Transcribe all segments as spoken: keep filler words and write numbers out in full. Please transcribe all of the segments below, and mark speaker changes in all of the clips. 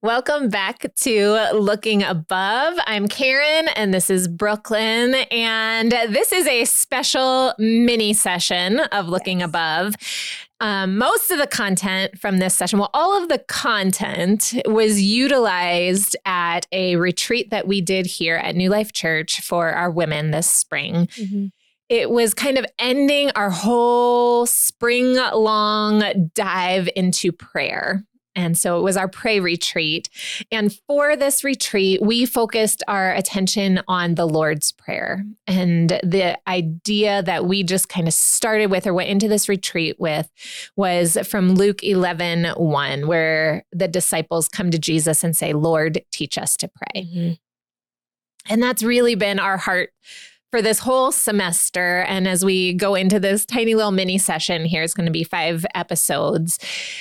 Speaker 1: Welcome back to Looking Above. I'm Karen and this is Brooklyn. And this is a special mini session of Looking yes. Above. Um, most of the content from this session, well, all of the content was utilized at a retreat that we did here at New Life Church for our women this spring. Mm-hmm. It was kind of ending our whole spring-long dive into prayer. And so it was our pray retreat. And for this retreat, we focused our attention on the Lord's Prayer. And the idea that we just kind of started with or went into this retreat with was from Luke eleven one, where the disciples come to Jesus and say, Lord, teach us to pray. Mm-hmm. And that's really been our heart for this whole semester. And as we go into this tiny little mini session here, it's going to be five episodes,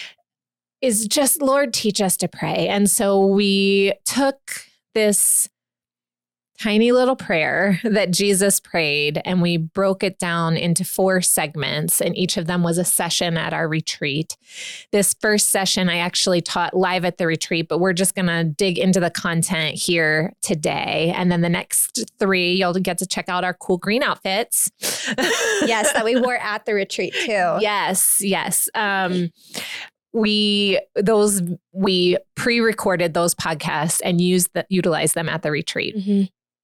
Speaker 1: is just, Lord, teach us to pray. And so we took this tiny little prayer that Jesus prayed, and we broke it down into four segments, and each of them was a session at our retreat. This first session I actually taught live at the retreat, but we're just going to dig into the content here today. And then the next three, you'll get to check out our cool green outfits.
Speaker 2: Yes, that we wore at the retreat too.
Speaker 1: Yes, yes. Um, We those we pre-recorded those podcasts and used the, utilized them at the retreat. Mm-hmm.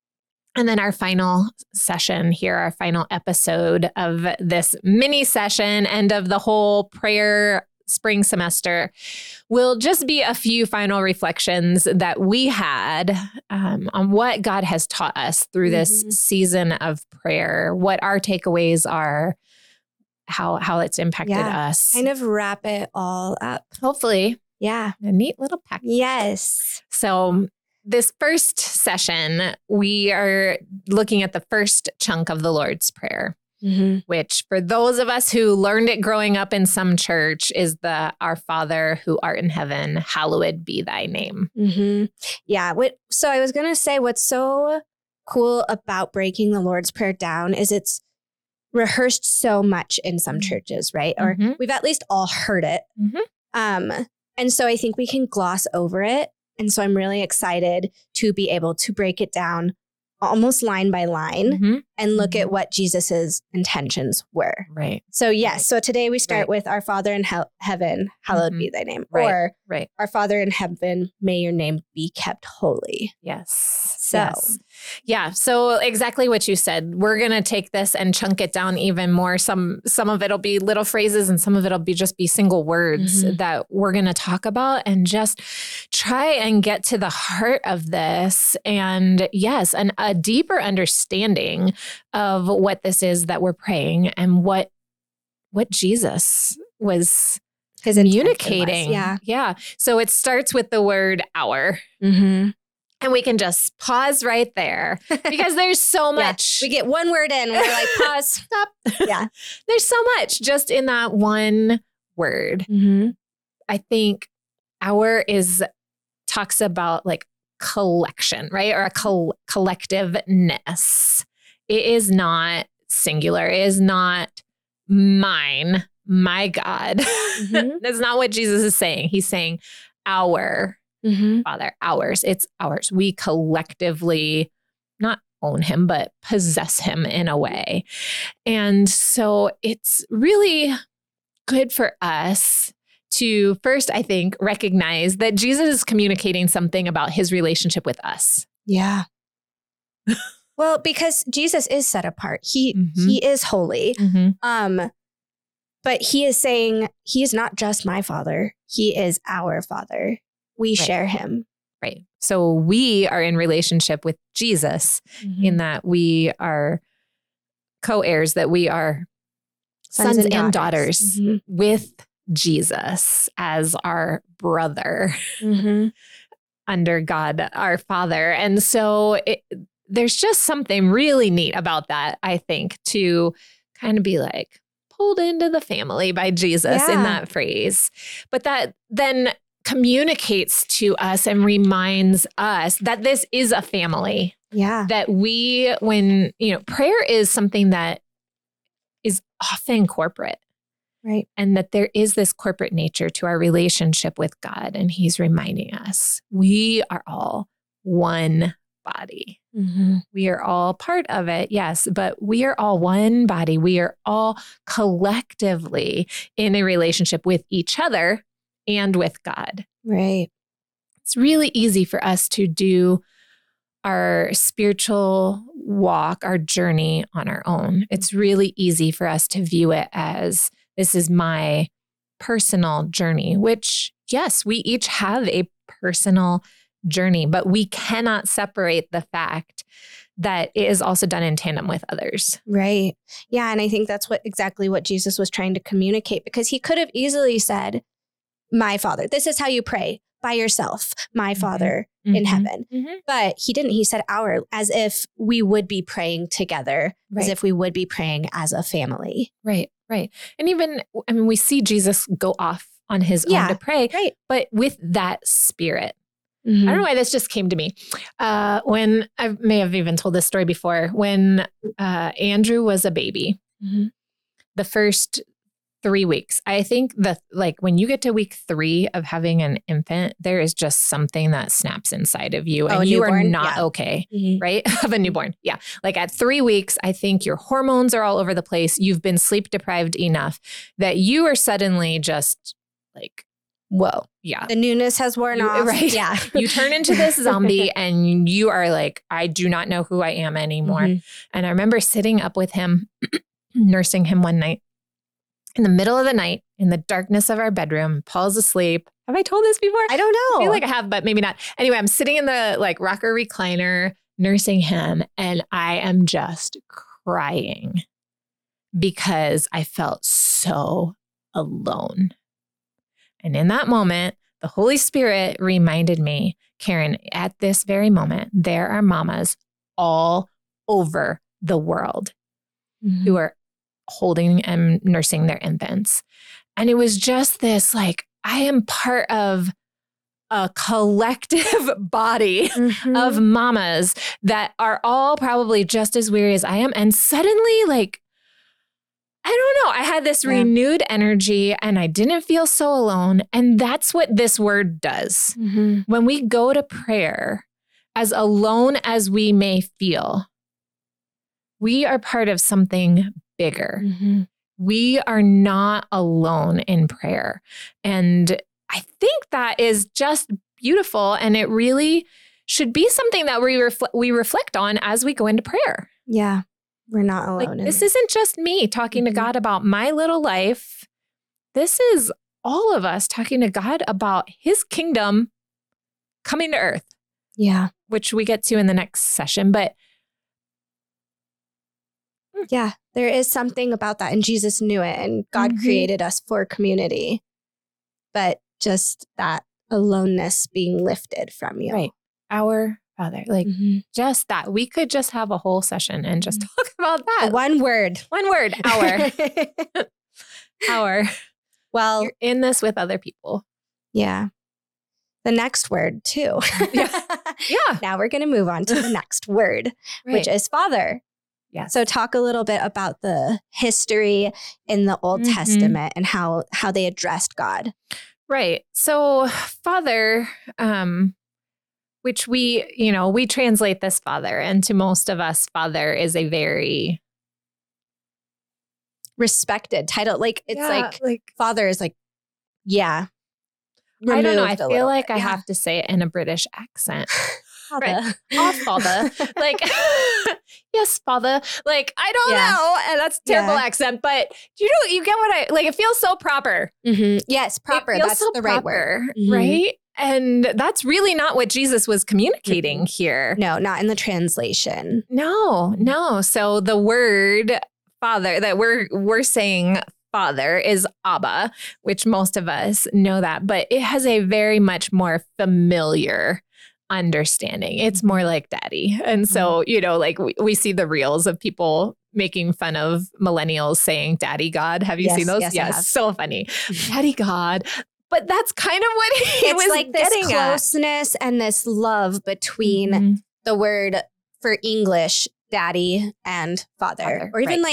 Speaker 1: And then our final session here, our final episode of this mini session and of the whole prayer spring semester will just be a few final reflections that we had um, on what God has taught us through this mm-hmm. season of prayer, what our takeaways are, how how it's impacted
Speaker 2: yeah,
Speaker 1: us.
Speaker 2: Kind of wrap it all up.
Speaker 1: Hopefully.
Speaker 2: Yeah.
Speaker 1: A neat little package.
Speaker 2: Yes.
Speaker 1: So this first session, we are looking at the first chunk of the Lord's Prayer, mm-hmm. which for those of us who learned it growing up in some church is the Our Father who art in heaven, hallowed be thy name.
Speaker 2: Mm-hmm. Yeah. What, so I was going to say what's so cool about breaking the Lord's Prayer down is it's rehearsed so much in some churches, right? Or mm-hmm. we've at least all heard it. Mm-hmm. Um, and so I think we can gloss over it. And so I'm really excited to be able to break it down almost line by line mm-hmm. and look mm-hmm. at what Jesus's intentions were.
Speaker 1: Right.
Speaker 2: So yes. Right. So today we start right. with Our Father in he- heaven, hallowed mm-hmm. be thy name.
Speaker 1: Right.
Speaker 2: Or
Speaker 1: right.
Speaker 2: Our Father in heaven, may your name be kept holy.
Speaker 1: Yes.
Speaker 2: So
Speaker 1: yes. Yeah. So exactly what you said. We're going to take this and chunk it down even more. Some some of it'll be little phrases and some of it'll be just be single words mm-hmm. that we're going to talk about and just try and get to the heart of this. And yes, an, a deeper understanding of what this is that we're praying and what what Jesus was
Speaker 2: His
Speaker 1: communicating.
Speaker 2: Was, yeah.
Speaker 1: Yeah. So it starts with the word our. Mm-hmm. And we can just pause right there because there's so much.
Speaker 2: Yeah. We get one word in and we're like, pause, stop.
Speaker 1: Yeah. There's so much just in that one word. Mm-hmm. I think our is talks about like collection, right? Or a col- collectiveness. It is not singular. It is not mine, my God. Mm-hmm. That's not what Jesus is saying. He's saying our mm-hmm. Father, ours. It's ours. We collectively not own him, but possess him in a way. And so it's really good for us to first, I think, recognize that Jesus is communicating something about his relationship with us.
Speaker 2: Yeah. Well, because Jesus is set apart. He mm-hmm. he is holy. Mm-hmm. Um, but he is saying he is not just my Father. He is our Father. We right. share him.
Speaker 1: Right. So we are in relationship with Jesus mm-hmm. in that we are co-heirs, that we are sons, sons and, and daughters, daughters mm-hmm. with Jesus as our brother mm-hmm. under God, our Father. And so it, there's just something really neat about that, I think, to kind of be like pulled into the family by Jesus yeah. in that phrase. But that then communicates to us and reminds us that this is a family.
Speaker 2: Yeah.
Speaker 1: That we, when, you know, prayer is something that is often corporate.
Speaker 2: Right.
Speaker 1: And that there is this corporate nature to our relationship with God. And he's reminding us we are all one body.
Speaker 2: Mm-hmm.
Speaker 1: We are all part of it, yes, but we are all one body. We are all collectively in a relationship with each other and with God.
Speaker 2: Right.
Speaker 1: It's really easy for us to do our spiritual walk, our journey on our own. It's really easy for us to view it as this is my personal journey, which, yes, we each have a personal journey, but we cannot separate the fact that it is also done in tandem with others.
Speaker 2: Right. Yeah. And I think that's what exactly what Jesus was trying to communicate, because he could have easily said, my Father, this is how you pray by yourself, my mm-hmm. Father mm-hmm. in heaven. Mm-hmm. But he didn't. He said our, as if we would be praying together, right. as if we would be praying as a family.
Speaker 1: Right. Right. And even, I mean, we see Jesus go off on his yeah, own to pray,
Speaker 2: right.
Speaker 1: but with that spirit. Mm-hmm. I don't know why this just came to me. Uh, when I may have even told this story before, when uh, Andrew was a baby, mm-hmm. the first three weeks, I think that like when you get to week three of having an infant, there is just something that snaps inside of you and oh, you newborn? are not yeah. okay, mm-hmm. right? Of a newborn. Yeah. Like at three weeks, I think your hormones are all over the place. You've been sleep deprived enough that you are suddenly just like, whoa. Yeah.
Speaker 2: The newness has worn
Speaker 1: you,
Speaker 2: off.
Speaker 1: Right.
Speaker 2: Yeah.
Speaker 1: You turn into this zombie and you are like, I do not know who I am anymore. Mm-hmm. And I remember sitting up with him, nursing him one night in the middle of the night in the darkness of our bedroom. Paul's asleep. Have I told this before?
Speaker 2: I don't know.
Speaker 1: I feel like I have, but maybe not. Anyway, I'm sitting in the like rocker recliner, nursing him, and I am just crying because I felt so alone. And in that moment, the Holy Spirit reminded me, Karen, at this very moment, there are mamas all over the world mm-hmm. who are holding and nursing their infants. And it was just this, like, I am part of a collective body mm-hmm. of mamas that are all probably just as weary as I am. And suddenly, like, I don't know. I had this yeah. renewed energy and I didn't feel so alone. And that's what this word does. Mm-hmm. When we go to prayer, as alone as we may feel, we are part of something bigger. Mm-hmm. We are not alone in prayer. And I think that is just beautiful. And it really should be something that we, refl- we reflect on as we go into prayer.
Speaker 2: Yeah. We're not alone.
Speaker 1: Like, this isn't just me talking mm-hmm. to God about my little life. This is all of us talking to God about his kingdom coming to earth.
Speaker 2: Yeah.
Speaker 1: Which we get to in the next session. But
Speaker 2: yeah, there is something about that. And Jesus knew it. And God mm-hmm. created us for community. But just that aloneness being lifted from you.
Speaker 1: Right. Our Father, like mm-hmm. just that. We could just have a whole session and just talk about that.
Speaker 2: One word.
Speaker 1: One word. Our. Our.
Speaker 2: Well,
Speaker 1: you're in this with other people.
Speaker 2: Yeah. The next word too.
Speaker 1: Yeah. Yeah.
Speaker 2: Now we're going to move on to the next word, right. which is Father.
Speaker 1: Yes.
Speaker 2: So talk a little bit about the history in the Old mm-hmm. Testament and how, how they addressed God.
Speaker 1: Right. So Father, um, which we, you know, we translate this Father, and to most of us, Father is a very
Speaker 2: respected title. Like it's
Speaker 1: yeah,
Speaker 2: like, like
Speaker 1: Father is like,
Speaker 2: yeah.
Speaker 1: I don't know. I feel like bit. I yeah. have to say it in a British accent.
Speaker 2: Father.
Speaker 1: Right. Oh, Father. Like, yes, Father. Like, I don't yeah. know. And that's a terrible yeah. accent, but do you know, you get what I, like, it feels so proper.
Speaker 2: Mm-hmm. Yes, proper. That's so the right proper, word.
Speaker 1: Mm-hmm. Right? And that's really not what Jesus was communicating mm-hmm. here.
Speaker 2: No, not in the translation.
Speaker 1: No, no. So the word Father that we're, we're saying Father is Abba, which most of us know that, but it has a very much more familiar understanding. It's more like daddy. And so, you know, like we, we see the reels of people making fun of millennials saying daddy God. Have you
Speaker 2: yes,
Speaker 1: seen those?
Speaker 2: Yes,
Speaker 1: yes so funny. Daddy God. But that's kind of what he
Speaker 2: it's
Speaker 1: was
Speaker 2: like this
Speaker 1: getting
Speaker 2: closeness
Speaker 1: at.
Speaker 2: And this love between mm-hmm. the word for English, daddy and father, father or even right. like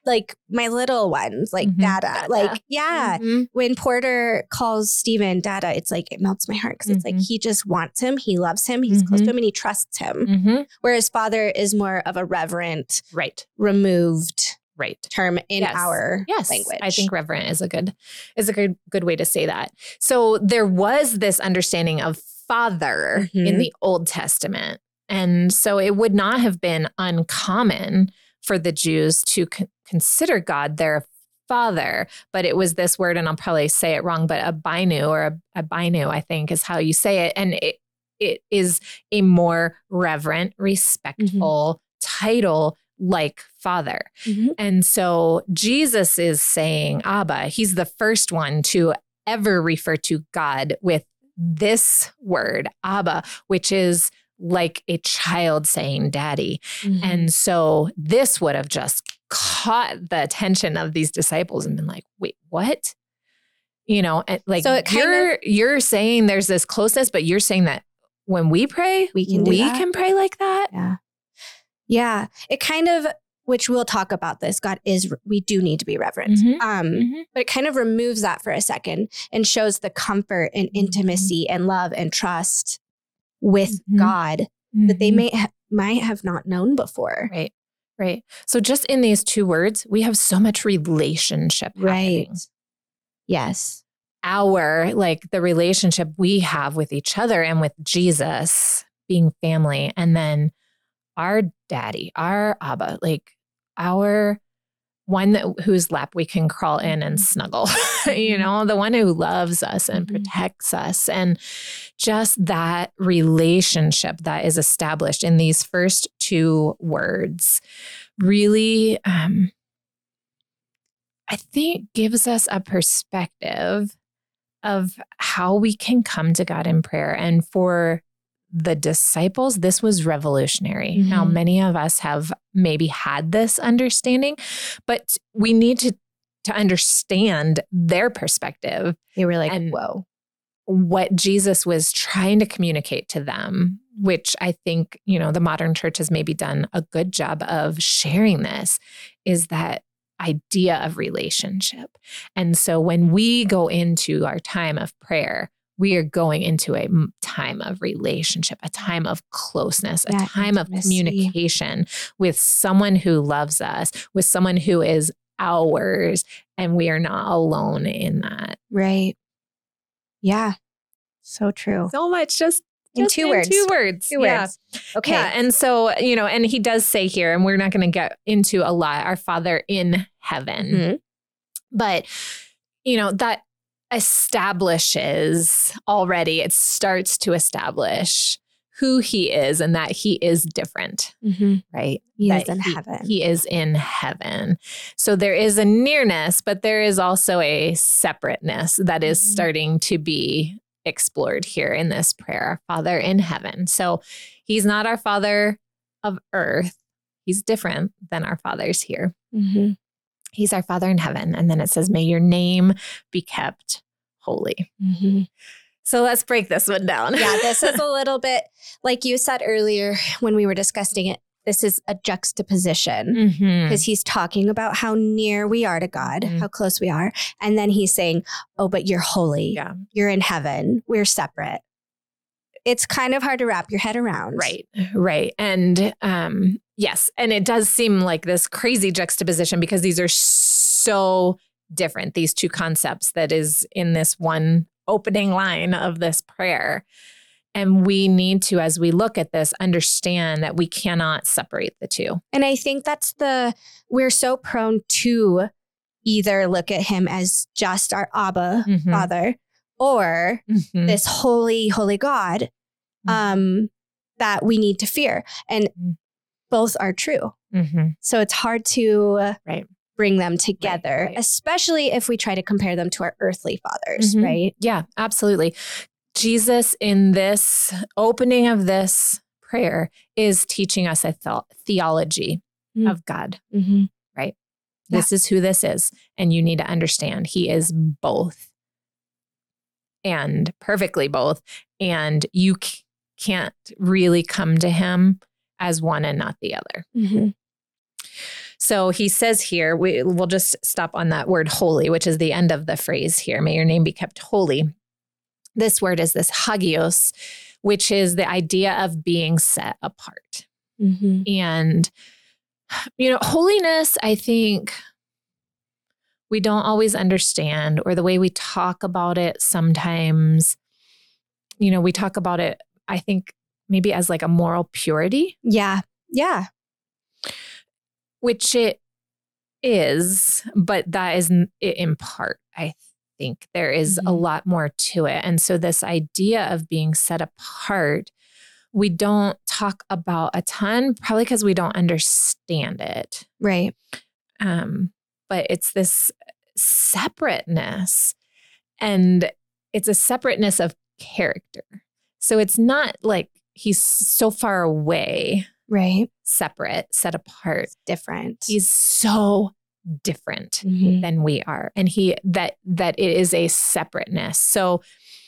Speaker 2: like my little ones, like
Speaker 1: Mhm.
Speaker 2: Dada.
Speaker 1: Dada.
Speaker 2: Like, yeah.
Speaker 1: Mhm.
Speaker 2: When Porter calls Steven Dada, it's like, it melts my heart because it's like,
Speaker 1: Mhm.
Speaker 2: he just wants him. He loves him. He's close
Speaker 1: Mhm.
Speaker 2: to him and he trusts him.
Speaker 1: Mhm.
Speaker 2: Whereas father is more of a reverent,
Speaker 1: Right.
Speaker 2: removed
Speaker 1: Right.
Speaker 2: term in
Speaker 1: Yes.
Speaker 2: our
Speaker 1: yes.
Speaker 2: language.
Speaker 1: I think reverent is a good is a good good way to say that. So there was this understanding of father
Speaker 2: Mhm.
Speaker 1: in the Old Testament. And so it would not have been uncommon for the Jews to con- consider God their father, but it was this word, and I'll probably say it wrong, but abinu or a abinu, I think is how you say it. And it it is a more reverent, respectful title like father.
Speaker 2: Mhm.
Speaker 1: And so Jesus is saying Abba. He's the first one to ever refer to God with this word, Abba, which is like a child saying daddy.
Speaker 2: Mhm.
Speaker 1: And so this would have just caught the attention of these disciples and been like, wait, what? You know, and like
Speaker 2: So it kind
Speaker 1: you're
Speaker 2: of-
Speaker 1: you're saying there's this closeness, but you're saying that when we pray,
Speaker 2: We can do
Speaker 1: we
Speaker 2: that?
Speaker 1: can pray like that.
Speaker 2: Yeah. Yeah. It kind of, which we'll talk about this, God is, we do need to be reverent.
Speaker 1: Mhm.
Speaker 2: Um,
Speaker 1: Mhm.
Speaker 2: But it kind of removes that for a second and shows the comfort and intimacy and love and trust with
Speaker 1: Mhm.
Speaker 2: God that they
Speaker 1: Mhm.
Speaker 2: may ha- might have not known before.
Speaker 1: Right. Right. So just in these two words, we have so much relationship
Speaker 2: Right.
Speaker 1: happening.
Speaker 2: Yes.
Speaker 1: Our, like the relationship we have with each other and with Jesus being family. And then our daddy, our Abba, like our one that, whose lap we can crawl in and snuggle, you know, the one who loves us and
Speaker 2: Mhm.
Speaker 1: protects us. And just that relationship that is established in these first two words really, um, I think, gives us a perspective of how we can come to God in prayer. And for the disciples, this was revolutionary.
Speaker 2: Mhm.
Speaker 1: Now, many of us have maybe had this understanding, but we need to, to understand their perspective
Speaker 2: They were like,
Speaker 1: and
Speaker 2: whoa.
Speaker 1: what Jesus was trying to communicate to them, which I think, you know, the modern church has maybe done a good job of sharing this, is that idea of relationship. And so when we go into our time of prayer, we are going into a m- time of relationship, a time of closeness, a
Speaker 2: That
Speaker 1: time of
Speaker 2: intimacy.
Speaker 1: communication with someone who loves us, with someone who is ours, and we are not alone in that.
Speaker 2: Right. Yeah. So true.
Speaker 1: So much just
Speaker 2: In
Speaker 1: just
Speaker 2: two words.
Speaker 1: Two words.
Speaker 2: Two
Speaker 1: Yeah.
Speaker 2: words. Okay.
Speaker 1: Yeah. And so, you know, and he does say here, and we're not going to get into a lot, our Father in heaven.
Speaker 2: Mhm.
Speaker 1: But, you know, that establishes already, it starts to establish who he is and that he is different,
Speaker 2: Mhm.
Speaker 1: right?
Speaker 2: He
Speaker 1: That
Speaker 2: is in heaven.
Speaker 1: He is in heaven. So there is a nearness, but there is also a separateness that is
Speaker 2: Mhm.
Speaker 1: starting to be explored here in this prayer, our Father in heaven. So he's not our Father of earth. He's different than our fathers here.
Speaker 2: Mhm.
Speaker 1: He's our Father in heaven. And then it says, may your name be kept holy.
Speaker 2: Mhm.
Speaker 1: So let's break this one down.
Speaker 2: Yeah, this is a little bit, like you said earlier when we were discussing it, this is a juxtaposition
Speaker 1: Mhm.
Speaker 2: because he's talking about how near we are to God,
Speaker 1: Mhm.
Speaker 2: how close we are. And then he's saying, oh, but you're holy.
Speaker 1: Yeah.
Speaker 2: You're in heaven. We're separate. It's kind of hard to wrap your head around.
Speaker 1: Right, right. And um, yes, and it does seem like this crazy juxtaposition because these are so different, these two concepts that is in this one opening line of this prayer. And we need to, as we look at this, understand that we cannot separate the two.
Speaker 2: And I think that's the, we're so prone to either look at him as just our Abba
Speaker 1: Mhm.
Speaker 2: Father or
Speaker 1: Mhm.
Speaker 2: this holy, holy God um, that we need to fear. And
Speaker 1: Mhm.
Speaker 2: both are true.
Speaker 1: Mhm.
Speaker 2: So it's hard to
Speaker 1: Right.
Speaker 2: bring them together,
Speaker 1: Right, right.
Speaker 2: especially if we try to compare them to our earthly fathers,
Speaker 1: Mhm.
Speaker 2: right?
Speaker 1: Yeah, absolutely. Jesus, in this opening of this prayer, is teaching us a th- theology
Speaker 2: Mm.
Speaker 1: of God.
Speaker 2: Mm-hmm.
Speaker 1: Right?
Speaker 2: Yeah.
Speaker 1: This is who this is. And you need to understand he is both and perfectly both. And you c- can't really come to him as one and not the other.
Speaker 2: Mm-hmm.
Speaker 1: So he says here, we, we'll just stop on that word holy, which is the end of the phrase here. May your name be kept holy. This word is this hagios, which is the idea of being set apart.
Speaker 2: Mm-hmm.
Speaker 1: And, you know, holiness, I think we don't always understand, or the way we talk about it sometimes, you know, we talk about it, I think maybe as like a moral purity.
Speaker 2: Yeah. Yeah.
Speaker 1: Which it is, but that is it in part, I think. There is
Speaker 2: Mm-hmm.
Speaker 1: a lot more to it. And so this idea of being set apart, we don't talk about a ton, probably because we don't understand it.
Speaker 2: Right.
Speaker 1: Um, but it's this separateness, and it's a separateness of character. So it's not like he's so far away,
Speaker 2: right?
Speaker 1: Separate, set apart,
Speaker 2: it's different.
Speaker 1: He's so different
Speaker 2: mm-hmm.
Speaker 1: than we are, and he that that it is a separateness. So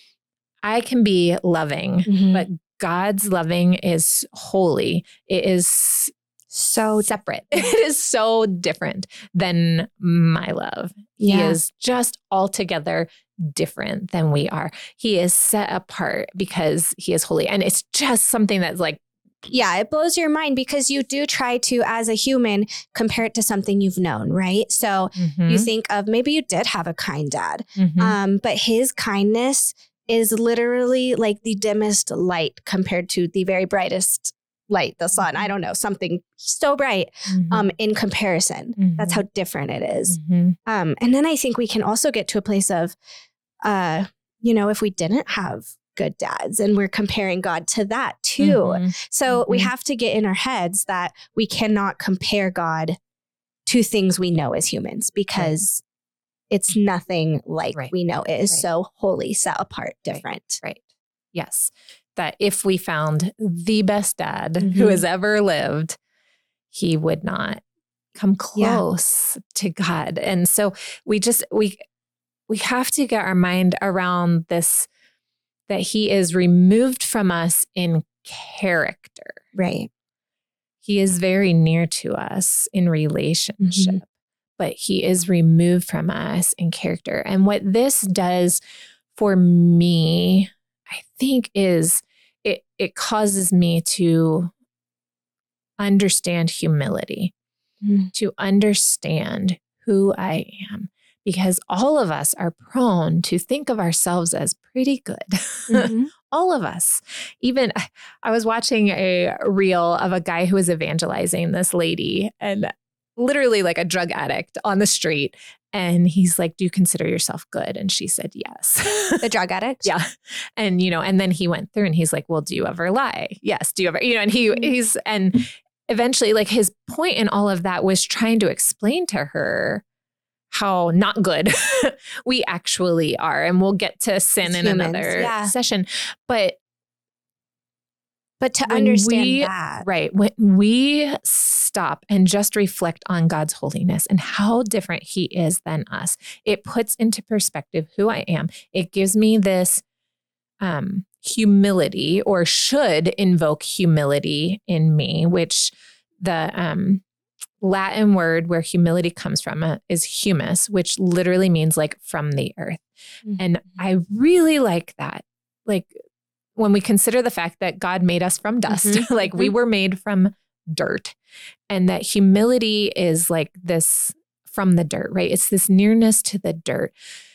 Speaker 1: I can be loving,
Speaker 2: mm-hmm.
Speaker 1: but God's loving is holy. It is so separate. It is so different than my love.
Speaker 2: Yeah.
Speaker 1: He is just altogether different than we are. He is set apart because he is holy. And it's just something that's like,
Speaker 2: yeah, it blows your mind because you do try to, as a human, compare it to something you've known, right? So
Speaker 1: mm-hmm.
Speaker 2: you think of maybe you did have a kind dad,
Speaker 1: mm-hmm.
Speaker 2: um, but his kindness is literally like the dimmest light compared to the very brightest light, the sun. I don't know, something so bright
Speaker 1: mm-hmm.
Speaker 2: um, in comparison.
Speaker 1: Mm-hmm.
Speaker 2: That's how different it is.
Speaker 1: Mm-hmm.
Speaker 2: Um, and then I think we can also get to a place of, uh, you know, if we didn't have good dads and we're comparing God to that too.
Speaker 1: Mm-hmm.
Speaker 2: So
Speaker 1: mm-hmm.
Speaker 2: we have to get in our heads that we cannot compare God to things we know as humans because right. it's nothing like right. we know. It is right. so holy, set apart, different.
Speaker 1: Right. right. Yes. That if we found the best dad
Speaker 2: mm-hmm.
Speaker 1: who has ever lived, he would not come close yeah. to God. And so we just, we, we have to get our mind around this, that he is removed from us in character.
Speaker 2: Right.
Speaker 1: He is very near to us in relationship,
Speaker 2: mm-hmm.
Speaker 1: but he is removed from us in character. And what this does for me, I think, is it it causes me to understand humility,
Speaker 2: mm-hmm.
Speaker 1: to understand who I am. Because all of us are prone to think of ourselves as pretty good. Mm-hmm. All of us. Even I was watching a reel of a guy who was evangelizing this lady, and literally like a drug addict on the street. And he's like, do you consider yourself good? And she said, yes.
Speaker 2: The drug addict?
Speaker 1: Yeah. And, you know, and then he went through and he's like, well, do you ever lie? Yes. Do you ever, you know, and he, mm-hmm. he's, and eventually like his point in all of that was trying to explain to her how not good we actually are. And we'll get to sin
Speaker 2: As
Speaker 1: in
Speaker 2: humans,
Speaker 1: another
Speaker 2: yeah.
Speaker 1: session. But
Speaker 2: But to understand
Speaker 1: we,
Speaker 2: that.
Speaker 1: Right. When we stop and just reflect on God's holiness and how different he is than us, it puts into perspective who I am. It gives me this um, humility, or should invoke humility in me, which the um, Latin word where humility comes from uh, is humus, which literally means like from the earth. Mm-hmm. And I really like that. Like, when we consider the fact that God made us from dust, mm-hmm. like we were made from dirt, and that humility is like this from the dirt, right? It's this nearness to the dirt.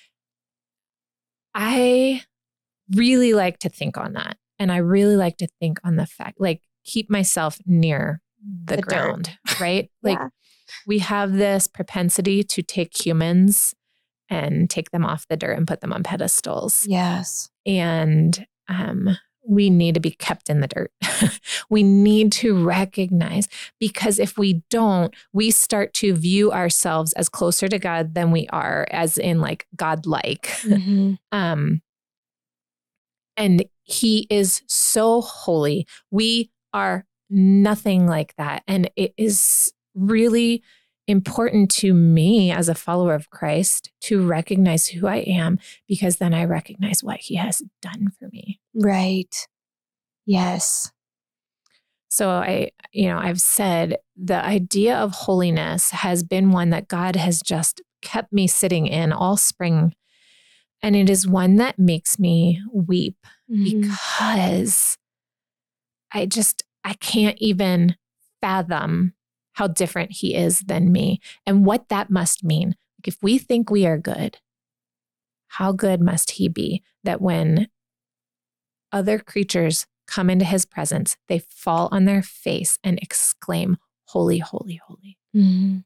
Speaker 1: I really like to think on that. And I really like to think on the fact, like keep myself near the, the ground, dirt. Right? Like yeah. we have this propensity to take humans and take them off the dirt and put them on pedestals.
Speaker 2: Yes.
Speaker 1: And Um, we need to be kept in the dirt. We need to recognize, because if we don't, we start to view ourselves as closer to God than we are, as in like God-like.
Speaker 2: Mm-hmm.
Speaker 1: Um, and he is so holy. We are nothing like that. And it is really important to me as a follower of Christ to recognize who I am, because then I recognize what he has done for me.
Speaker 2: Right. Yes.
Speaker 1: So I, you know, I've said the idea of holiness has been one that God has just kept me sitting in all spring. And it is one that makes me weep mm-hmm. because I just, I can't even fathom how different he is than me and what that must mean. Like if we think we are good, how good must he be that when other creatures come into his presence, they fall on their face and exclaim, holy, holy, holy. Mm-hmm.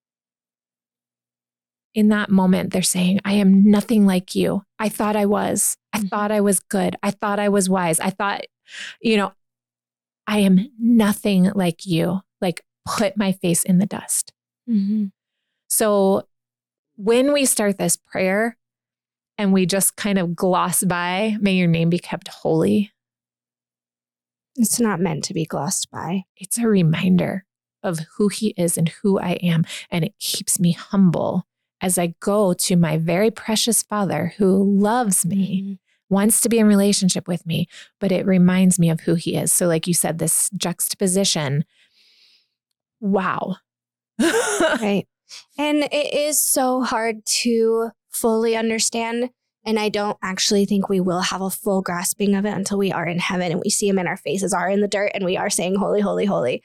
Speaker 1: In that moment, they're saying, I am nothing like you. I thought I was. I mm-hmm. thought I was good. I thought I was wise. I thought, you know, I am nothing like you. Like, put my face in the dust. Mm-hmm. So when we start this prayer and we just kind of gloss by, may your name be kept holy.
Speaker 2: It's not meant to be glossed by.
Speaker 1: It's a reminder of who he is and who I am. And it keeps me humble as I go to my very precious Father who loves me, mm-hmm. wants to be in relationship with me, but it reminds me of who he is. So like you said, this juxtaposition, wow.
Speaker 2: Right. And it is so hard to fully understand. And I don't actually think we will have a full grasping of it until we are in heaven and we see him and our faces are in the dirt and we are saying, holy, holy, holy.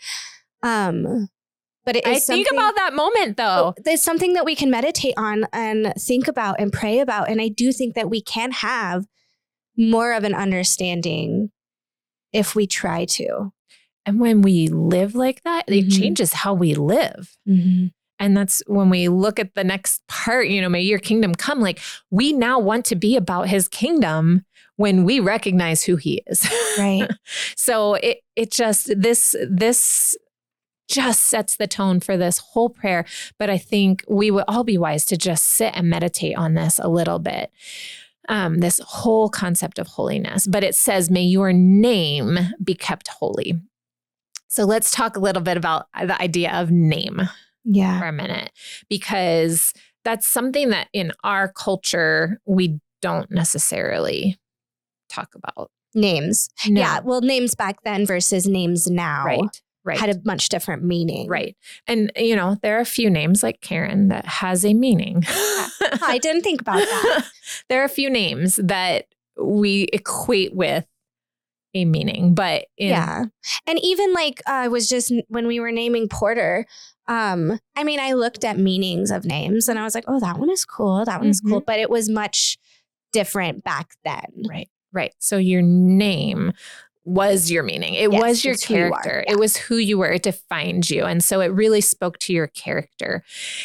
Speaker 2: Um, but it is
Speaker 1: I think about that moment though.
Speaker 2: It's something that we can meditate on and think about and pray about. And I do think that we can have more of an understanding if we try to.
Speaker 1: And when we live like that, mm-hmm. it changes how we live. Mm-hmm. And that's when we look at the next part, you know, may your kingdom come. Like we now want to be about his kingdom when we recognize who he is.
Speaker 2: Right.
Speaker 1: So it it just, this, this just sets the tone for this whole prayer. But I think we would all be wise to just sit and meditate on this a little bit. Um, this whole concept of holiness. But it says, may your name be kept holy. So let's talk a little bit about the idea of name
Speaker 2: yeah.
Speaker 1: for a minute, because that's something that in our culture, we don't necessarily talk about.
Speaker 2: Names. No. Yeah. Well, names back then versus names now.
Speaker 1: Right. Right.
Speaker 2: Had a much different meaning.
Speaker 1: Right. And, you know, there are a few names like Karen that has a meaning.
Speaker 2: I didn't think about that.
Speaker 1: There are a few names that we equate with a meaning, but in-
Speaker 2: yeah. And even like I uh, was just when we were naming Porter, um, I mean, I looked at meanings of names and I was like, oh, that one is cool. That one mm-hmm. is cool. But it was much different back then.
Speaker 1: Right. Right. So your name was your meaning. It yes, was your character. You yeah. It was who you were. It defined you. And so it really spoke to your character.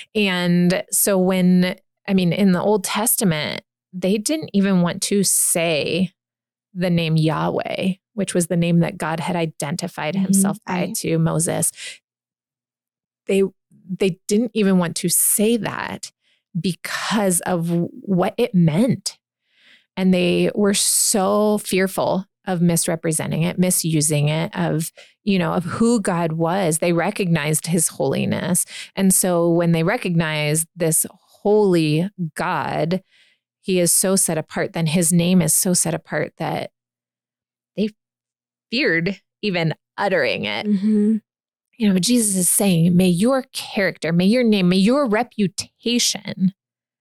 Speaker 1: And so when, I mean, in the Old Testament, they didn't even want to say the name Yahweh, which was the name that God had identified mm-hmm. himself by I, to Moses. They, they didn't even want to say that because of what it meant. And they were so fearful of misrepresenting it, misusing it, of, you know, of who God was. They recognized his holiness. And so when they recognized this holy God, he is so set apart, then his name is so set apart that they feared even uttering it. Mm-hmm. You know, Jesus is saying, may your character, may your name, may your reputation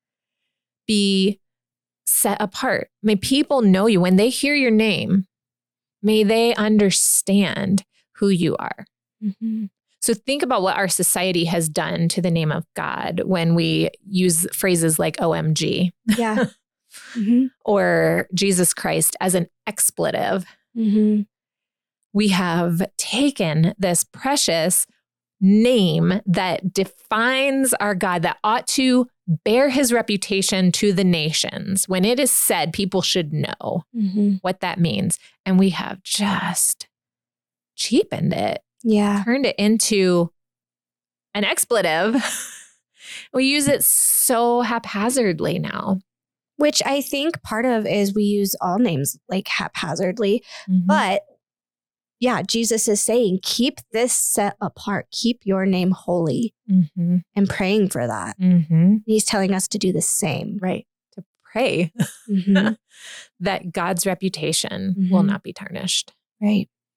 Speaker 1: be set apart. May people know you. When they hear your name, may they understand who you are. Mm-hmm. So think about what our society has done to the name of God when we use phrases like O M G.
Speaker 2: Yeah. Mm-hmm.
Speaker 1: Or Jesus Christ as an expletive. Mm-hmm. We have taken this precious name that defines our God, that ought to bear his reputation to the nations. When it is said, people should know mm-hmm. what that means. And we have just cheapened it.
Speaker 2: Yeah.
Speaker 1: Turned it into an expletive. We use it so haphazardly now.
Speaker 2: Which I think part of is we use all names like haphazardly. Mm-hmm. But yeah, Jesus is saying, keep this set apart. Keep your name holy mm-hmm. and praying for that. Mm-hmm. He's telling us to do the same.
Speaker 1: Right. To pray mm-hmm. that God's reputation mm-hmm. will not be tarnished.
Speaker 2: Right.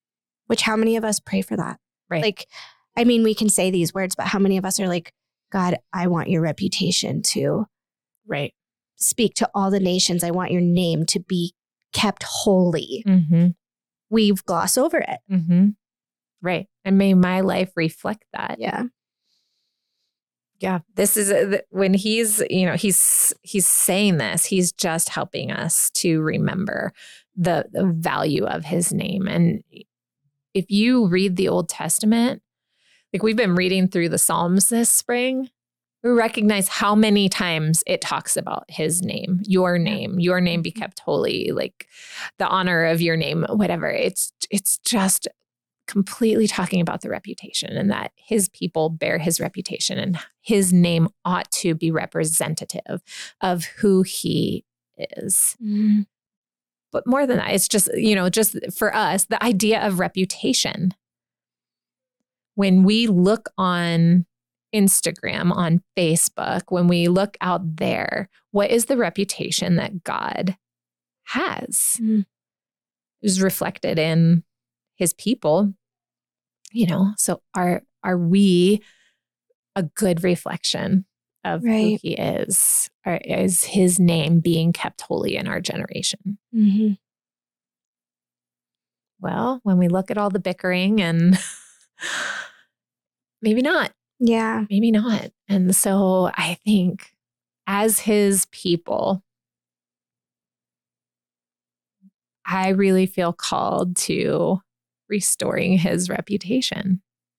Speaker 2: Which how many of us pray for that?
Speaker 1: Right.
Speaker 2: Like, I mean, we can say these words, but how many of us are like, God, I want your reputation to
Speaker 1: right.
Speaker 2: speak to all the nations. I want your name to be kept holy.
Speaker 1: Mm-hmm.
Speaker 2: We've glossed over it.
Speaker 1: Mm-hmm. Right. And may my life reflect that.
Speaker 2: Yeah.
Speaker 1: Yeah. This is uh, when he's, you know, he's, he's saying this, he's just helping us to remember the, the value of his name. And if you read the Old Testament, like we've been reading through the Psalms this spring, we recognize how many times it talks about his name, your name, your name be kept holy, like the honor of your name, whatever. It's, it's just completely talking about the reputation and that his people bear his reputation and his name ought to be representative of who he is.
Speaker 2: Mm.
Speaker 1: But more than that, it's just, you know, just for us, the idea of reputation. When we look on Instagram, on Facebook, when we look out there, what is the reputation that God has?
Speaker 2: Mm.
Speaker 1: Is reflected in his people, you know, so are, are we a good reflection of
Speaker 2: right.
Speaker 1: who he is? Or is his name being kept holy in our generation?
Speaker 2: Mm-hmm.
Speaker 1: Well, when we look at all the bickering and maybe not.
Speaker 2: Yeah.
Speaker 1: Maybe not. And so I think as his people, I really feel called to restoring his reputation.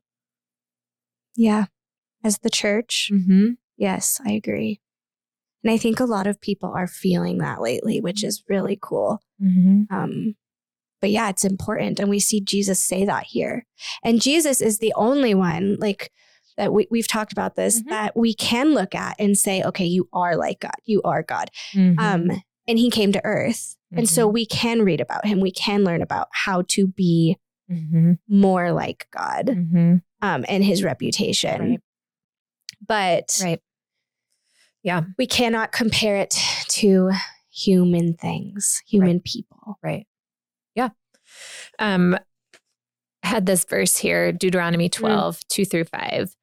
Speaker 2: Yeah. As the church.
Speaker 1: Mm-hmm.
Speaker 2: Yes, I agree. And I think a lot of people are feeling that lately, which is really cool.
Speaker 1: Mm-hmm.
Speaker 2: Um, but yeah, it's important. And we see Jesus say that here. And Jesus is the only one, like, that we, we've talked about this, mm-hmm. that we can look at and say, okay, you are like God. You are God. Mm-hmm. Um, and he came to earth. Mm-hmm. And so we can read about him. We can learn about how to be mm-hmm. more like God mm-hmm. um, and his reputation.
Speaker 1: Right.
Speaker 2: But
Speaker 1: right. yeah,
Speaker 2: we cannot compare it to human things, human
Speaker 1: right.
Speaker 2: people.
Speaker 1: Right. Yeah. Um, I had this verse here, Deuteronomy twelve, mm. two through five.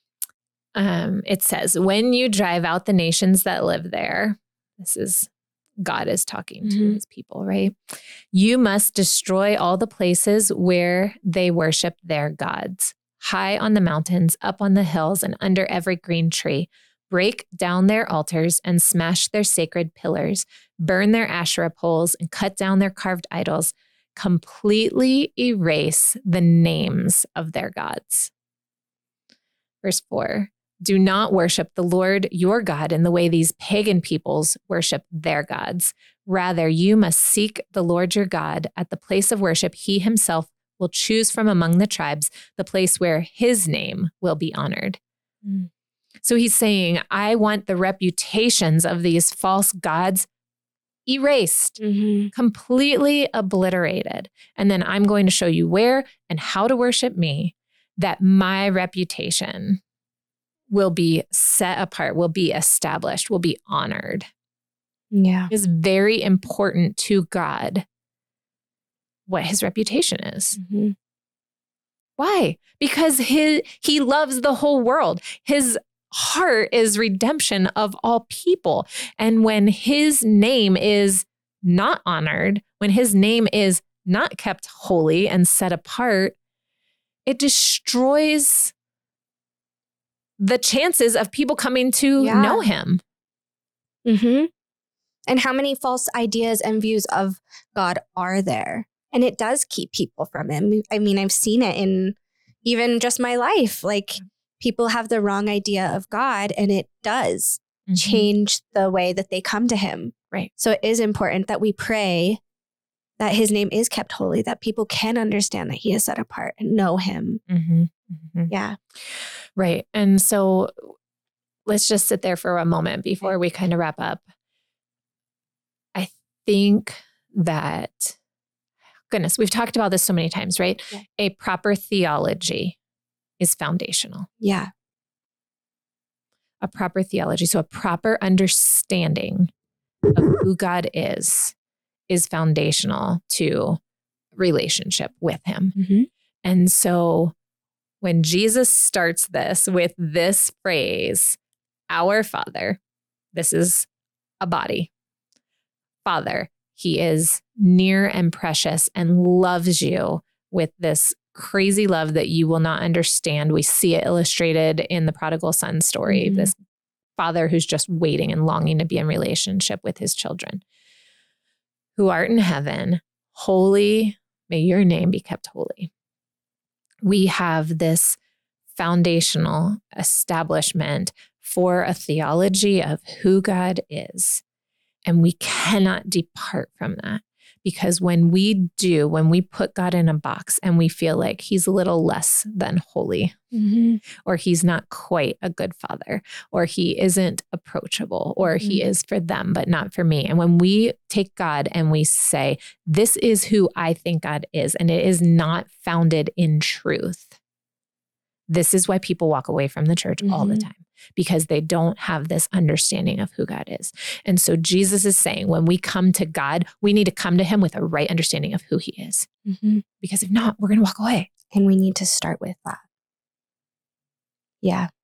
Speaker 1: Um, it says, when you drive out the nations that live there, this is God is talking mm-hmm. to his people, right? You must destroy all the places where they worship their gods, high on the mountains, up on the hills, and under every green tree. Break down their altars and smash their sacred pillars, burn their Asherah poles and cut down their carved idols. Completely erase the names of their gods. Verse four, do not worship the Lord your God in the way these pagan peoples worship their gods. Rather, you must seek the Lord your God at the place of worship he himself will choose from among the tribes, the place where his name will be honored. Mm. So he's saying, I want the reputations of these false gods erased, mm-hmm. completely obliterated. And then I'm going to show you where and how to worship me, that my reputation will be set apart, will be established, will be honored.
Speaker 2: Yeah.
Speaker 1: It's very important to God what his reputation is. Mm-hmm. Why? Because his, he loves the whole world. His heart is redemption of all people. And when his name is not honored, when his name is not kept holy and set apart, it destroys the chances of people coming to yeah. know him.
Speaker 2: Mm-hmm. And how many false ideas and views of God are there? And it does keep people from him. I mean, I've seen it in even just my life. Like, people have the wrong idea of God, and it does mm-hmm. change the way that they come to him.
Speaker 1: Right.
Speaker 2: So it is important that we pray that his name is kept holy, that people can understand that he is set apart and know him.
Speaker 1: Mm-hmm. Mm-hmm.
Speaker 2: Yeah.
Speaker 1: Right. And so let's just sit there for a moment before we kind of wrap up. I think that, goodness, we've talked about this so many times, right? Yeah. A proper theology is foundational.
Speaker 2: Yeah.
Speaker 1: A proper theology. So a proper understanding of who God is, is foundational to relationship with him.
Speaker 2: Mm-hmm.
Speaker 1: And so when Jesus starts this with this phrase, our Father, this is a body. Father, he is near and precious and loves you with this crazy love that you will not understand. We see it illustrated in the prodigal son story, mm-hmm. this father who's just waiting and longing to be in relationship with his children. Who art in heaven, holy, may your name be kept holy. We have this foundational establishment for a theology of who God is. And we cannot depart from that, because when we do, when we put God in a box and we feel like he's a little less than holy, mm-hmm. or he's not quite a good father, or he isn't approachable, or mm-hmm. he is for them, but not for me. And when we take God and we say, this is who I think God is, and it is not founded in truth, this is why people walk away from the church mm-hmm. all the time, because they don't have this understanding of who God is. And so Jesus is saying, when we come to God, we need to come to him with a right understanding of who he is. Mm-hmm. Because if not, we're going to walk away.
Speaker 2: And we need to start with that. Yeah.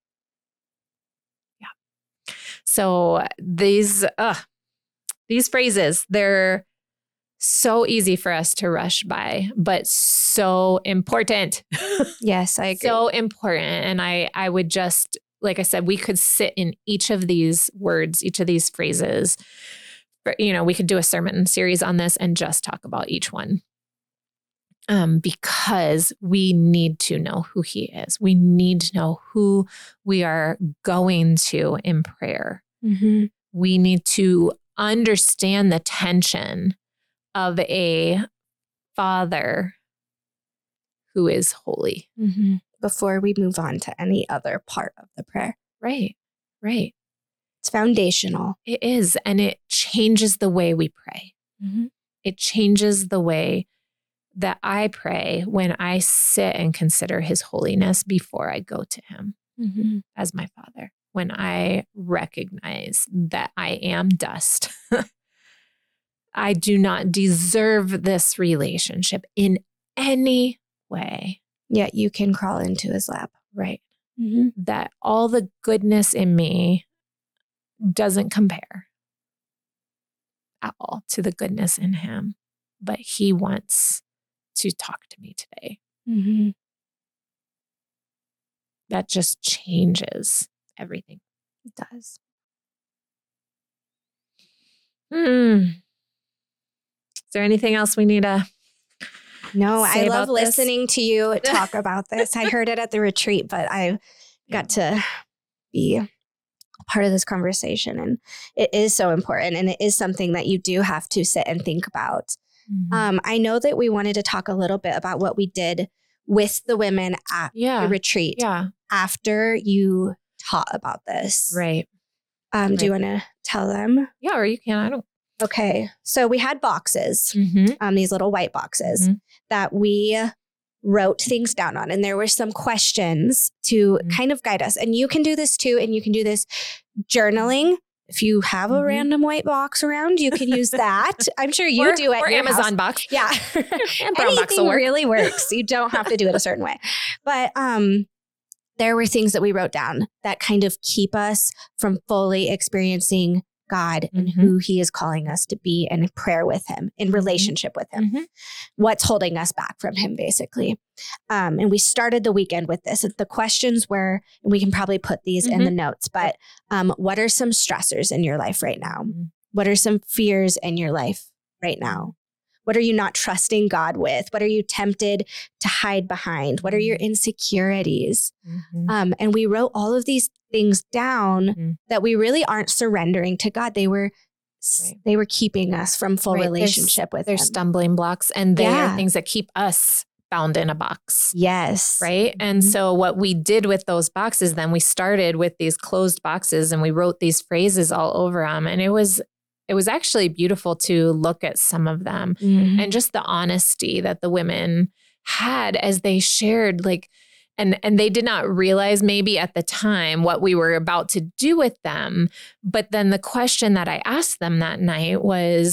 Speaker 1: Yeah. So these, uh, these phrases, they're so easy for us to rush by, but so important.
Speaker 2: Yes, I agree.
Speaker 1: So important. And I, I would just, like I said, we could sit in each of these words, each of these phrases. You know, we could do a sermon series on this and just talk about each one. Um, because we need to know who he is. We need to know who we are going to in prayer. Mm-hmm. We need to understand the tension of a father who is holy.
Speaker 2: Mm-hmm. Before we move on to any other part of the prayer.
Speaker 1: Right, right.
Speaker 2: It's foundational.
Speaker 1: It is, and it changes the way we pray. Mm-hmm. It changes the way that I pray when I sit and consider his holiness before I go to him mm-hmm. as my father. When I recognize that I am dust. I do not deserve this relationship in any way.
Speaker 2: Yet you can crawl into his lap.
Speaker 1: Right. Mm-hmm. That all the goodness in me doesn't compare at all to the goodness in him. But he wants to talk to me today. Mm-hmm. That just changes everything.
Speaker 2: It does.
Speaker 1: Hmm. Is there anything else we need to
Speaker 2: No, I love
Speaker 1: this?
Speaker 2: listening to you talk about this. I heard it at the retreat, but I got to be a part of this conversation. And it is so important. And it is something that you do have to sit and think about. Mm-hmm. Um, I know that we wanted to talk a little bit about what we did with the women at
Speaker 1: yeah.
Speaker 2: the retreat
Speaker 1: yeah.
Speaker 2: after you taught about this.
Speaker 1: Right.
Speaker 2: Um,
Speaker 1: right.
Speaker 2: Do you want to tell them?
Speaker 1: Yeah, or you can. I don't.
Speaker 2: Okay. So we had boxes,
Speaker 1: mm-hmm.
Speaker 2: um, these little white boxes mm-hmm. that we wrote things down on. And there were some questions to mm-hmm. kind of guide us. And you can do this too. And you can do this journaling. If you have a mm-hmm. random white box around, you can use that. I'm sure you
Speaker 1: or,
Speaker 2: do it.
Speaker 1: Or
Speaker 2: your
Speaker 1: Amazon
Speaker 2: house.
Speaker 1: box.
Speaker 2: Yeah.
Speaker 1: And brown box will work.
Speaker 2: Really works. You don't have to do it a certain way. But um, there were things that we wrote down that kind of keep us from fully experiencing God and mm-hmm. who he is calling us to be in prayer with him, in relationship with him. Mm-hmm. What's holding us back from him, basically. Um, and we started the weekend with this. The questions were, and we can probably put these mm-hmm. in the notes, but um, what are some stressors in your life right now? Mm-hmm. What are some fears in your life right now? What are you not trusting God with? What are you tempted to hide behind? What are your insecurities? Mm-hmm. Um, and we wrote all of these things down mm-hmm. that we really aren't surrendering to God. They were right. they were keeping us from full right. relationship
Speaker 1: there's,
Speaker 2: with
Speaker 1: They're
Speaker 2: him.
Speaker 1: stumbling blocks, and they
Speaker 2: yeah.
Speaker 1: are things that keep us bound in a box.
Speaker 2: Yes.
Speaker 1: Right. Mm-hmm. And so what we did with those boxes, then we started with these closed boxes and we wrote these phrases all over them. And it was It was actually beautiful to look at some of them mm-hmm. and just the honesty that the women had as they shared, like, and, and they did not realize maybe at the time what we were about to do with them. But then the question that I asked them that night was,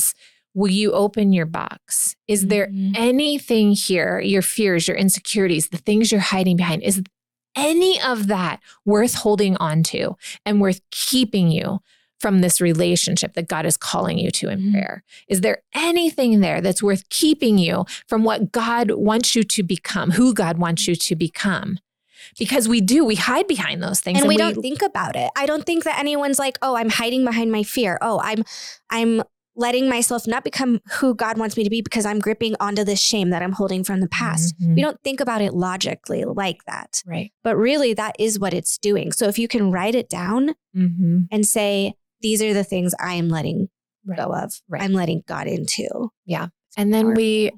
Speaker 1: will you open your box? Is there
Speaker 2: Mhm.
Speaker 1: anything here, your fears, your insecurities, the things you're hiding behind, is any of that worth holding on to and worth keeping you from this relationship that God is calling you to in
Speaker 2: Mhm.
Speaker 1: prayer? Is there anything there that's worth keeping you from what God wants you to become, who God wants you to become? Because we do, we hide behind those things.
Speaker 2: And, and we, we don't think about it. I don't think that anyone's like, oh, I'm hiding behind my fear. Oh, I'm, I'm letting myself not become who God wants me to be because I'm gripping onto this shame that I'm holding from the past.
Speaker 1: Mm-hmm.
Speaker 2: We don't think about it logically like that.
Speaker 1: Right.
Speaker 2: But really that is what it's doing. So if you can write it down
Speaker 1: mm-hmm.
Speaker 2: and say, these are the things I am letting
Speaker 1: right.
Speaker 2: go of.
Speaker 1: Right.
Speaker 2: I'm letting God into.
Speaker 1: Yeah. And then Powerful. we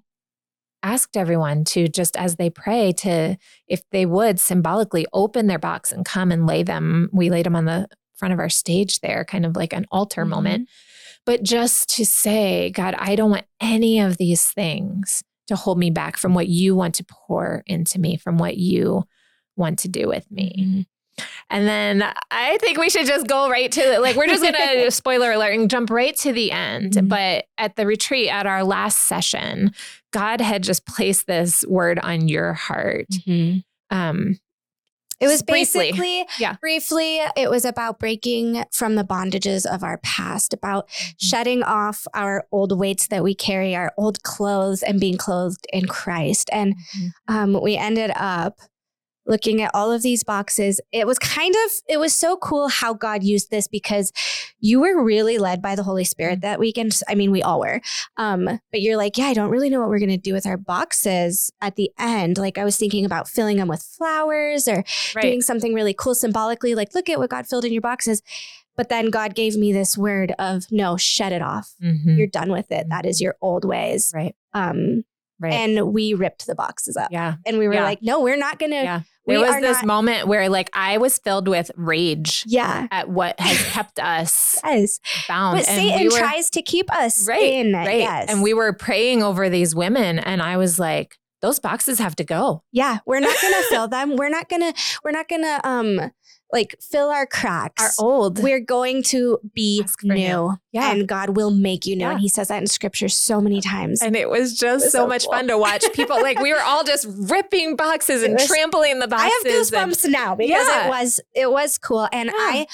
Speaker 1: asked everyone to, just as they pray, to, if they would symbolically open their box and come and lay them. We laid them on the front of our stage there, kind of like an altar mm-hmm. moment. But just to say, God, I don't want any of these things to hold me back from what you want to pour into me, from what you want to do with me. Mm-hmm. And then I think we should just go right to, like, we're just going to, spoiler alert, and jump right to the end. Mm-hmm. But at the retreat, at our last session, God had just placed this word on your heart. Mm-hmm. Um,
Speaker 2: it was
Speaker 1: briefly.
Speaker 2: basically,
Speaker 1: yeah.
Speaker 2: briefly, it was about breaking from the bondages of our past, about mm-hmm. shedding off our old weights that we carry, our old clothes, and being clothed in Christ. And mm-hmm. um, we ended up looking at all of these boxes. It was kind of, it was so cool how God used this, because you were really led by the Holy Spirit that weekend. I mean, we all were. Um, but you're like, yeah, I don't really know what we're going to do with our boxes at the end. Like, I was thinking about filling them with flowers or right. doing something really cool symbolically, like, look at what God filled in your boxes. But then God gave me this word of, no, shed it off. Mm-hmm. You're done with it. That is your old ways.
Speaker 1: Right.
Speaker 2: Um, right. And we ripped the boxes up.
Speaker 1: Yeah.
Speaker 2: And we were
Speaker 1: yeah.
Speaker 2: like, no, we're not going to.
Speaker 1: Yeah. There
Speaker 2: we
Speaker 1: was this
Speaker 2: not-
Speaker 1: moment where, like, I was filled with rage
Speaker 2: yeah.
Speaker 1: at what has kept us
Speaker 2: yes.
Speaker 1: bound.
Speaker 2: But
Speaker 1: and
Speaker 2: Satan
Speaker 1: we were,
Speaker 2: tries to keep us
Speaker 1: right,
Speaker 2: in.
Speaker 1: Right.
Speaker 2: Yes.
Speaker 1: And we were praying over these women, and I was like, those boxes have to go.
Speaker 2: Yeah. We're not going to fill them. We're not going to, we're not going to, um, like, fill our cracks.
Speaker 1: Our old.
Speaker 2: We're going to be new.
Speaker 1: Yeah.
Speaker 2: And God will make you new.
Speaker 1: Yeah.
Speaker 2: And he says that in scripture so many times.
Speaker 1: And it was just it was so, so much cool. fun to watch people. Like, we were all just ripping boxes and was, trampling the boxes.
Speaker 2: I have goosebumps and, now because yeah. it was, it was cool. And yeah. I,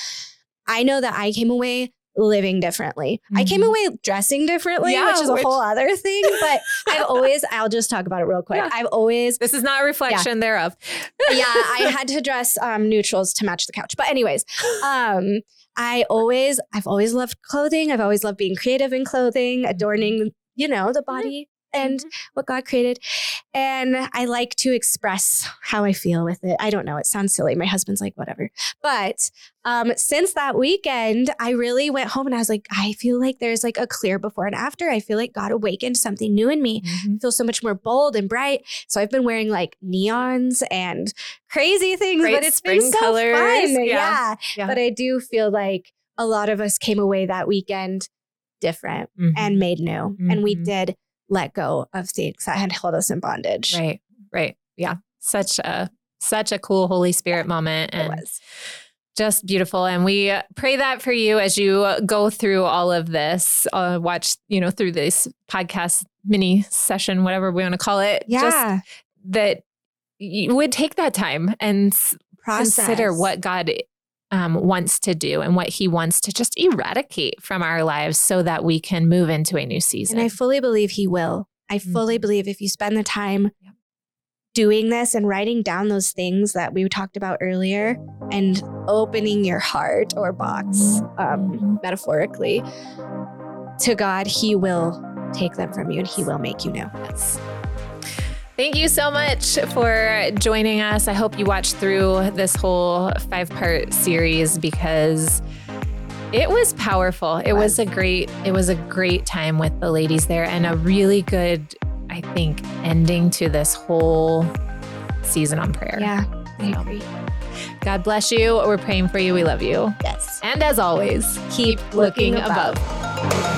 Speaker 2: I know that I came away living differently. Mm-hmm. I came away dressing differently, yeah, which is a which, whole other thing. But I've always, I'll just talk about it real quick. Yeah. I've always.
Speaker 1: This is not a reflection yeah. thereof.
Speaker 2: yeah, I had to dress um, neutrals to match the couch. But anyways, um, I always, I've always loved clothing. I've always loved being creative in clothing, adorning, you know, the body and mm-hmm. what God created. And I like to express how I feel with it. I don't know. It sounds silly. My husband's like, whatever. But um, since that weekend, I really went home and I was like, I feel like there's like a clear before and after. I feel like God awakened something new in me. Mm-hmm. I feel so much more bold and bright. So I've been wearing like neons and crazy things,
Speaker 1: Great
Speaker 2: but it's
Speaker 1: spring
Speaker 2: been so
Speaker 1: colors.
Speaker 2: fun.
Speaker 1: Yeah.
Speaker 2: Yeah.
Speaker 1: yeah.
Speaker 2: But I do feel like a lot of us came away that weekend different mm-hmm. and made new. Mm-hmm. And we did let go of things that had held us in bondage.
Speaker 1: Right. Right. Yeah. Such a, such a cool Holy Spirit
Speaker 2: yeah,
Speaker 1: moment. And
Speaker 2: it was.
Speaker 1: Just beautiful. And we pray that for you as you go through all of this, uh, watch, you know, through this podcast mini session, whatever we want to call it.
Speaker 2: Yeah.
Speaker 1: Just that you would take that time and
Speaker 2: Process.
Speaker 1: consider what God um, wants to do and what he wants to just eradicate from our lives so that we can move into a new season.
Speaker 2: And I fully believe he will. I fully mm-hmm. believe if you spend the time yep. doing this and writing down those things that we talked about earlier and opening your heart or box, um, metaphorically, to God, he will take them from you and he will make you new.
Speaker 1: Yes. Thank you so much for joining us. I hope you watched through this whole five-part series because it was powerful. It was a great, it was a great time with the ladies there and a really good, I think, ending to this whole season on prayer.
Speaker 2: Yeah, I
Speaker 1: so,
Speaker 2: agree.
Speaker 1: God bless you. We're praying for you. We love you.
Speaker 2: Yes.
Speaker 1: And as always,
Speaker 2: keep, keep looking, looking above.
Speaker 1: above.